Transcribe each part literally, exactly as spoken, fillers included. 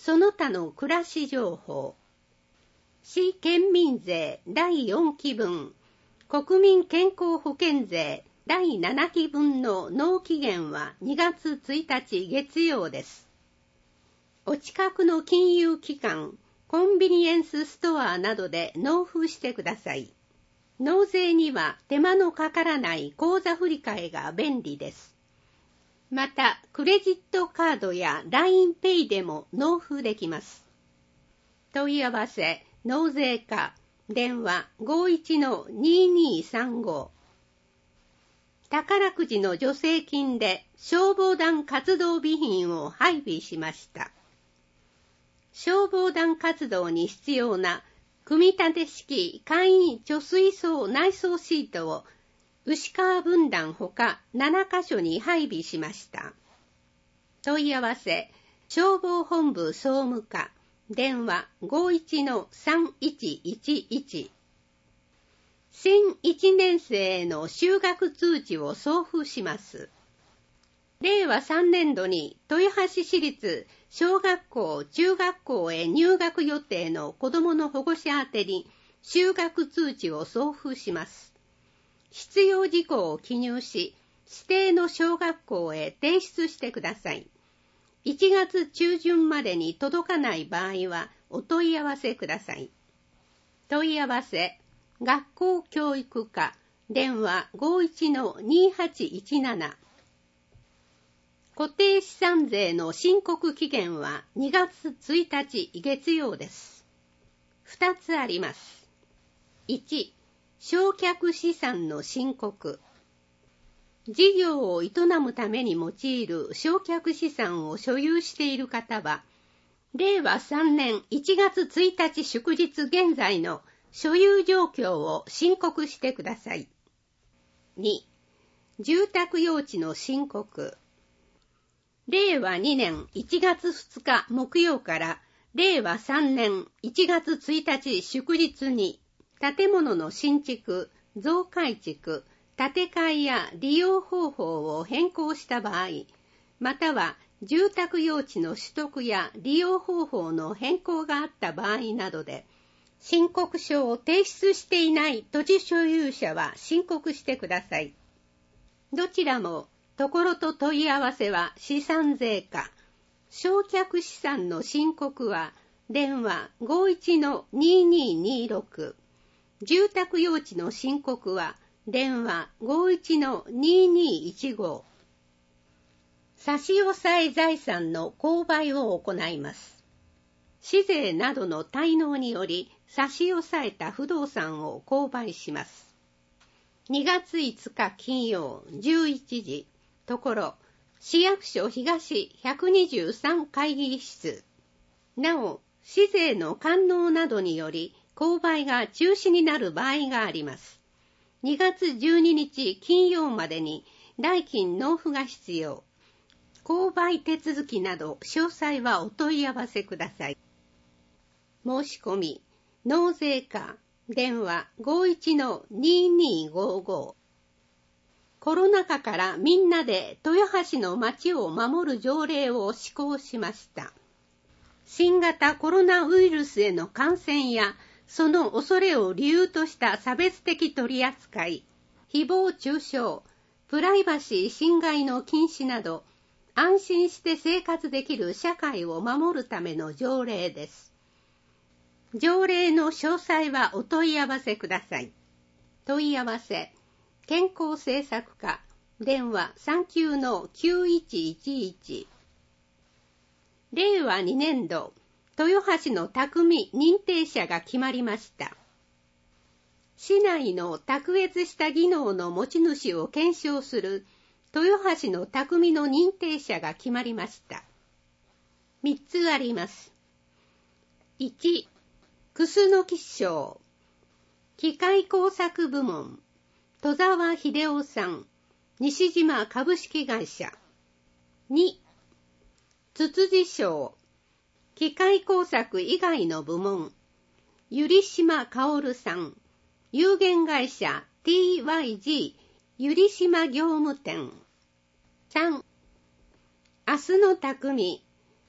その他の暮らし情報。市県民税だいよんきぶん、国民健康保険税だいななきぶんの納期限はにがつついたち月曜です。お近くの金融機関、コンビニエンスストアなどで納付してください。納税には手間のかからない口座振替が便利です。また、クレジットカードや ラインペイ でも納付できます。問い合わせ、納税課、電話 ごいちのににさんご。宝くじの助成金で消防団活動備品を配備しました。消防団活動に必要な組み立て式簡易貯水槽内装シートを牛川分団ほかななかしょに配備しました。問い合わせ、消防本部総務課、電話 ごいちのさんいちいちいち。新いちねんせいへの就学通知を送付します。れいわさんねんどに豊橋市立小学校・中学校へ入学予定の子どもの保護者宛てに就学通知を送付します。必要事項を記入し、指定の小学校へ提出してください。いちがつちゅうじゅんまでに届かない場合はお問い合わせください。問い合わせ、学校教育課、電話 ごいちのにはちいちなな。固定資産税の申告期限はにがつついたち月曜です。ふたつあります。いち、償却資産の申告。事業を営むために用いる償却資産を所有している方は、れいわさんねんいちがつついたち祝日現在の所有状況を申告してください。に、住宅用地の申告。れいわにねんいちがつふつか木曜かられいわさんねんいちがつついたち祝日に建物の新築、増改築、建て替えや利用方法を変更した場合、または住宅用地の取得や利用方法の変更があった場合などで、申告書を提出していない土地所有者は申告してください。どちらもところと問い合わせは資産税課、償却資産の申告は電話 ごいちのにににろく、住宅用地の申告は電話 ごいちのににいちご。差し押さえ財産の購買を行います。市税などの滞納により差し押さえた不動産を購買します。にがついつか金曜じゅういちじ、ところ、市役所東ひゃくにじゅうさん会議室。なお、市税の完納などにより購買が中止になる場合があります。にがつじゅうににち金曜までに代金納付が必要。購買手続きなど詳細はお問い合わせください。申し込み、納税課、電話 ごいちのににごご。コロナ禍からみんなで豊橋の街を守る条例を施行しました。新型コロナウイルスへの感染やその恐れを理由とした差別的取り扱い、誹謗中傷、プライバシー侵害の禁止など、安心して生活できる社会を守るための条例です。条例の詳細はお問い合わせください。問い合わせ、健康政策課、電話 さんきゅうのきゅういちいちいち。れいわにねんど、豊橋の匠認定者が決まりました。市内の卓越した技能の持ち主を検証する豊橋の匠の認定者が決まりました。みっつあります。いち、楠木賞、機械工作部門、戸沢秀夫さん、西島株式会社。に、つつじ賞、機械工作以外の部門、百合島薫さん、有限会社 ティーワイジー 百合島業務店。さん、明日の匠、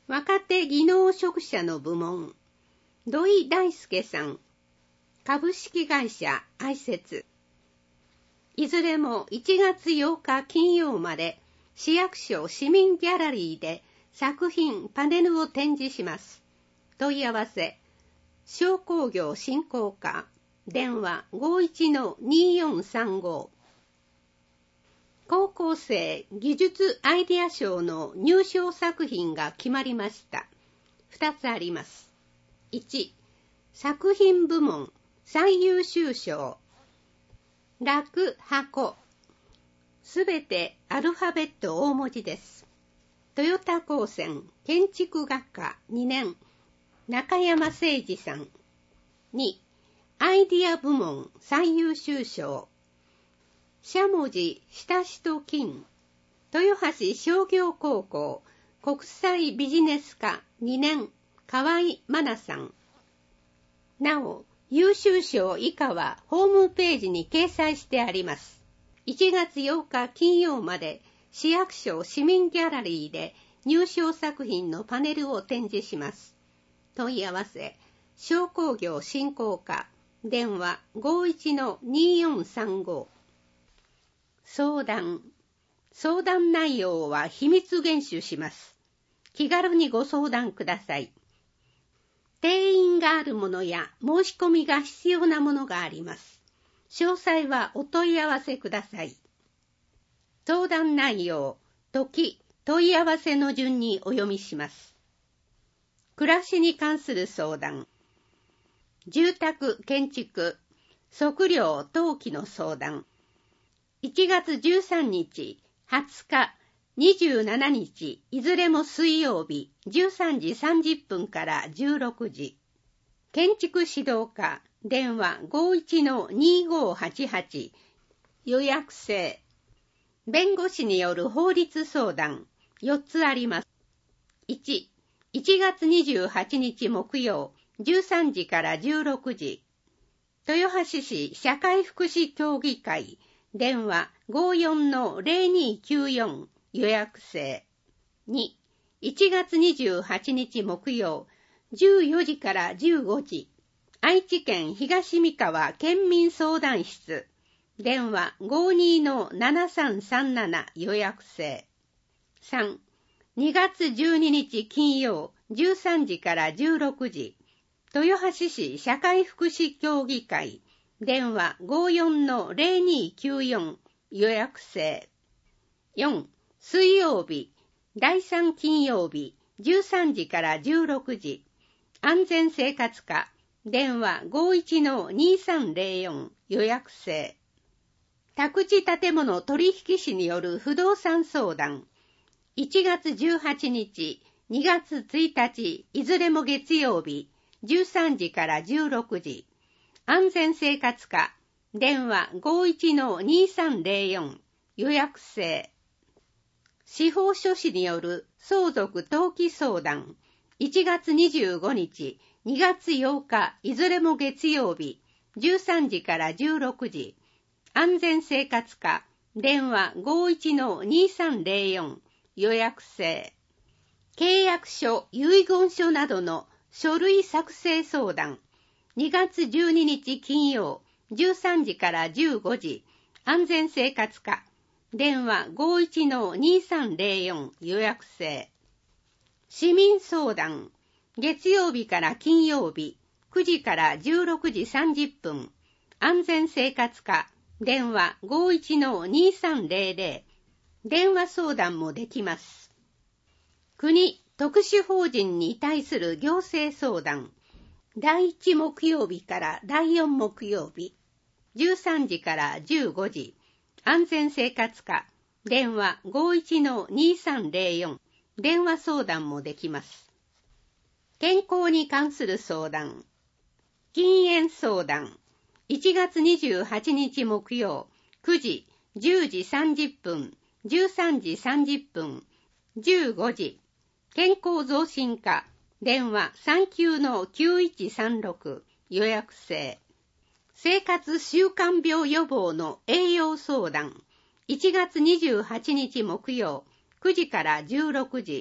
若手技能職者の部門、土井大輔さん、株式会社愛設。いずれもいちがつようか金曜まで市役所市民ギャラリーで作品パネルを展示します。問い合わせ、商工業振興課、電話 ごいちのによんさんご。高校生技術アイデア賞の入賞作品が決まりました。ふたつあります。いち、作品部門最優秀賞。楽箱。すべてアルファベット大文字です。トヨタ高専建築学科にねん、中山誠二さん。に、アイディア部門最優秀賞。しゃもじ下しと金。豊橋商業高校国際ビジネス科にねん、河合真奈さん。なお、優秀賞以下はホームページに掲載してあります。いちがつようか金曜まで市役所市民ギャラリーで入賞作品のパネルを展示します。問い合わせ、商工業振興課、電話 ごいちのによんさんご。相談。相談内容は秘密厳守します。気軽にご相談ください。定員があるものや申し込みが必要なものがあります。詳細はお問い合わせください。相談内容、時、問い合わせの順にお読みします。暮らしに関する相談。住宅、建築、測量、登記の相談。いちがつじゅうさんにち、はつか、にじゅうしちにち、いずれも水曜日、じゅうさんじさんじゅっぷんからじゅうろくじ。建築指導課、電話 ごいちのにごはちはち。予約制。弁護士による法律相談、よっつあります。いち、いちがつにじゅうはちにち木曜、じゅうさんじからじゅうろくじ。豊橋市社会福祉協議会、電話 ごよんのぜろにきゅうよん。予約制。に、いちがつにじゅうはちにち木曜、じゅうよじからじゅうごじ。愛知県東三河県民相談室。電話 ごにのななさんさんなな。予約制。さん、にがつじゅうににち金曜、じゅうさんじからじゅうろくじ。豊橋市社会福祉協議会。電話 ごよんのぜろにきゅうよん。予約制。よん、水曜日、だいさん金曜日、じゅうさんじからじゅうろくじ。安全生活課、電話 ごいちのにさんぜろよん。予約制。宅地建物取引士による不動産相談。いちがつじゅうはちにち、にがつついたち、いずれも月曜日、じゅうさんじからじゅうろくじ。安全生活課、電話 ごいちのにさんぜろよん。予約制。司法書士による相続登記相談。いちがつにじゅうごにち、にがつようか、いずれも月曜日、じゅうさんじからじゅうろくじ。安全生活課、電話 ごいちのにさんぜろよん。予約制。契約書、遺言書などの書類作成相談。にがつじゅうににち金曜、じゅうさんじからじゅうごじ。安全生活課。電話 ごいちのにさんぜろよん。予約制。市民相談。月曜日から金曜日、くじからじゅうろくじさんじゅっぷん。安全生活課。電話 ごいちのにさんぜろぜろ。電話相談もできます。国、特殊法人に対する行政相談。だいいち木曜日からだいよん木曜日、じゅうさんじからじゅうごじ。安全生活課、電話 ごいちのにさんぜろよん。電話相談もできます。健康に関する相談。禁煙相談。いちがつにじゅうはちにち木曜、くじ、じゅうじさんじゅっぷん、じゅうさんじさんじゅっぷん、じゅうごじ。健康増進課、電話 さんきゅうのきゅういちさんろく。予約制。生活習慣病予防の栄養相談。いちがつにじゅうはちにち木曜、くじからじゅうろくじ。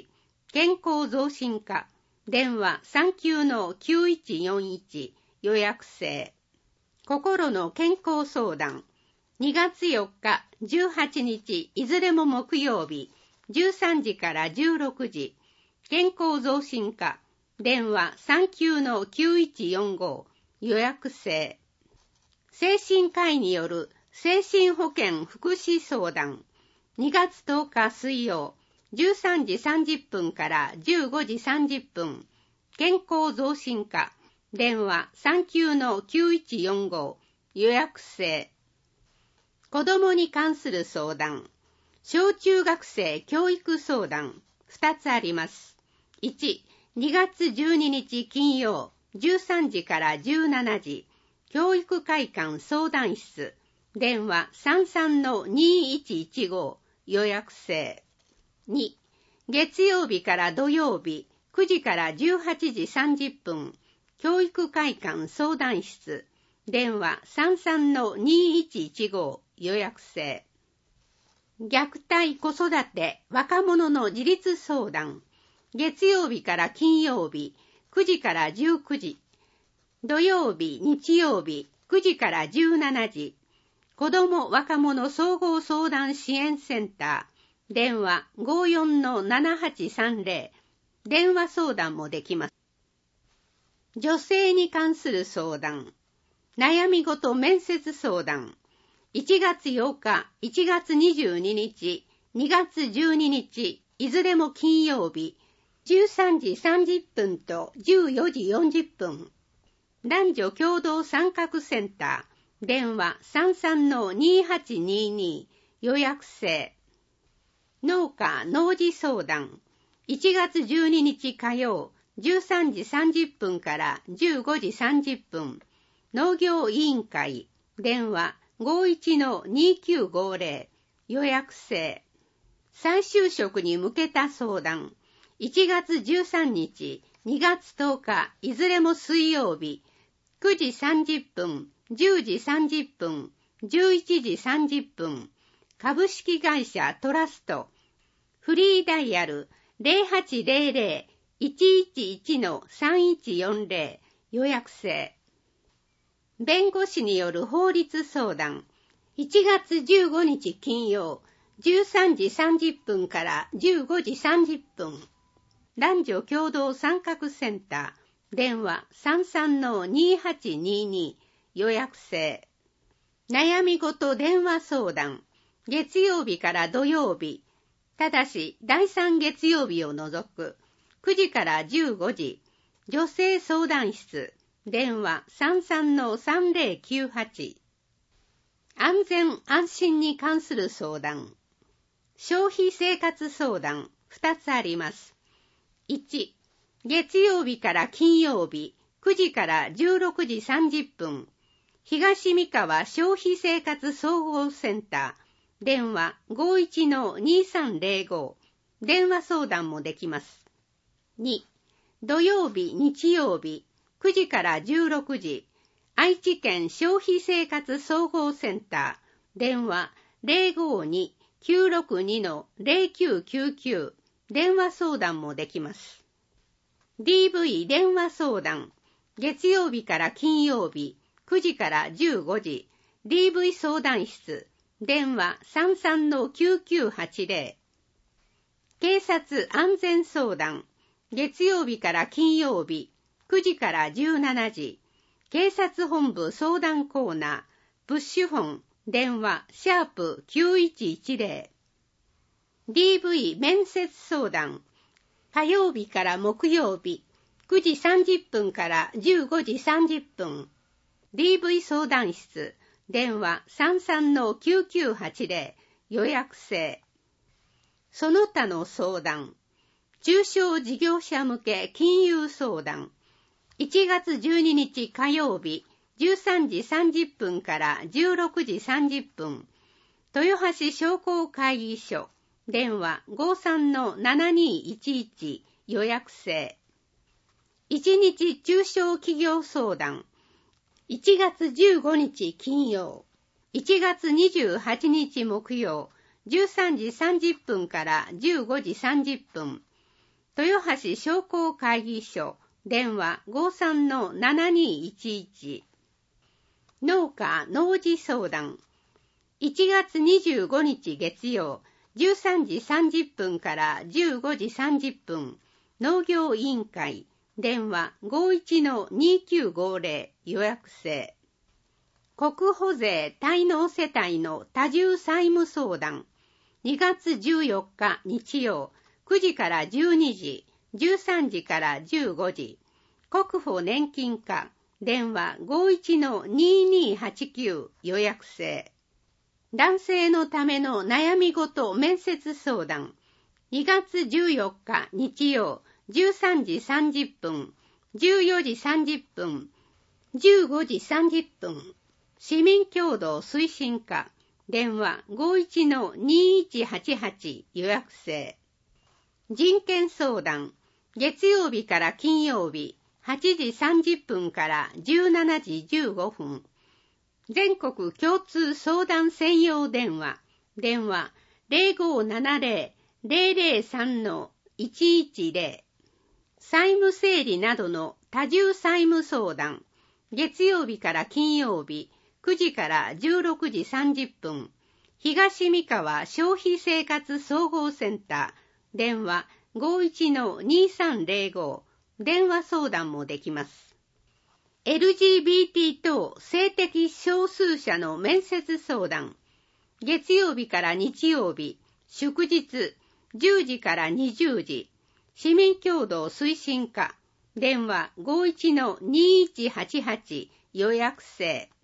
健康増進課、電話 さんきゅうのきゅういちよんいち 予約制。心の健康相談、にがつよっか、じゅうはちにち、いずれも木曜日、じゅうさんじからじゅうろくじ、健康増進課、電話 さんきゅうのきゅういちよんご 予約制。精神科医による精神保健福祉相談、にがつとおか水曜、じゅうさんじさんじゅっぷんからじゅうごじさんじゅっぷん、健康増進課、電話 さんきゅうのきゅういちよんご 予約制。子どもに関する相談、小中学生教育相談、ふたつあります。いち、にがつじゅうににち金曜、じゅうさんじからじゅうしちじ、教育会館相談室、電話 さんさんのにいちいちご 予約制。に、月曜日から土曜日、くじからじゅうはちじさんじゅっぷん、教育会館相談室、電話 さんさんのにいちいちご 予約制。虐待子育て若者の自立相談、月曜日から金曜日、くじからじゅうくじ、土曜日、日曜日、くじからじゅうしちじ、子ども若者総合相談支援センター、電話 ごよんのななはちさんぜろ、電話相談もできます。女性に関する相談、悩み事面接相談、いちがつようか、いちがつにじゅうににち、にがつじゅうににち、いずれも金曜日、じゅうさんじさんじゅっぷんとじゅうよじよんじゅっぷん。男女共同参画センター、電話 さんさんのにはちにに 予約制。農家農事相談、いちがつじゅうににち火曜、じゅうさんじさんじゅっぷんからじゅうごじさんじゅっぷん、農業委員会、電話 ごいちのにきゅうごぜろ、予約制。再就職に向けた相談、いちがつじゅうさんにち、にがつとおか、いずれも水曜日、くじさんじゅっぷん、じゅうじさんじゅっぷん、じゅういちじさんじゅっぷん、株式会社トラスト、フリーダイヤル ゼロはちゼロゼロ いちいちいちのさんいちよんぜろ 予約制。弁護士による法律相談、いちがつじゅうごにち金曜、じゅうさんじさんじゅっぷんからじゅうごじさんじゅっぷん、男女共同参画センター、電話 さんさんのにはちにに 予約制。悩み事電話相談、月曜日から土曜日、ただしだいさん月曜日を除く、くじからじゅうごじ、女性相談室、電話 さんさんのさんぜろきゅうはち。安全安心に関する相談、消費生活相談ふたつあります。いち、月曜日から金曜日、くじからじゅうろくじさんじゅっぷん、東三河消費生活総合センター、電話 ごいちのにさんぜろご、電話相談もできます。に、土曜日、日曜日、くじからじゅうろくじ、愛知県消費生活総合センター、電話 ゼロごに きゅうろくにのゼロきゅうきゅうきゅう、電話相談もできます。ディーブイ 電話相談、月曜日から金曜日、くじからじゅうごじ、ディーブイ 相談室、電話 さんさんのきゅうきゅうはちぜろ。警察安全相談、月曜日から金曜日、くじからじゅうしちじ、警察本部相談コーナー、プッシュフォン、電話、シャープきゅういちいちぜろ。ディーブイ 面接相談、火曜日から木曜日、くじさんじゅっぷんからじゅうごじさんじゅっぷん、ディーブイ 相談室、電話 さんさんのきゅうきゅうはちぜろ、予約制。その他の相談、中小事業者向け金融相談、いちがつじゅうににち火曜日、じゅうさんじさんじゅっぷんからじゅうろくじさんじゅっぷん、豊橋商工会議所、電話 ごさんのななにいちいち、予約制。いちにち中小企業相談、いちがつじゅうごにち金曜、いちがつにじゅうはちにち木曜、じゅうさんじさんじゅっぷんからじゅうごじさんじゅっぷん、 豊橋商工会議所、電話 ごさんのななにいちいち。農家農事相談。いちがつにじゅうごにち月曜、じゅうさんじさんじゅっぷんからじゅうごじさんじゅっぷん、農業委員会、電話 ごいちのにきゅうごぜろ 予約制。国保税滞納世帯の多重債務相談。にがつじゅうよっか日曜、くじからじゅうにじ、じゅうさんじからじゅうごじ。国保年金課、電話 ごいちのににはちきゅう 予約制。男性のための悩み事面接相談。にがつじゅうよっか日曜、じゅうさんじさんじゅっぷん、じゅうよじさんじゅっぷん、じゅうごじさんじゅっぷん。市民協働推進課、電話 ごいちのにいちはちはち 予約制。人権相談。月曜日から金曜日、はちじさんじゅっぷんからじゅうしちじじゅうごふん。全国共通相談専用電話。電話 ゼロごななゼロ ゼロゼロさんのいちいちゼロ。債務整理などの多重債務相談。月曜日から金曜日、くじからじゅうろくじさんじゅっぷん。東三河消費生活総合センター。電話 ごいちのにさんゼロご。電話相談もできます。エルジービーティー 等性的少数者の面接相談。月曜日から日曜日、祝日、じゅうじからにじゅうじ。市民協働推進課。電話 ごいちのにいちはちはち 予約制。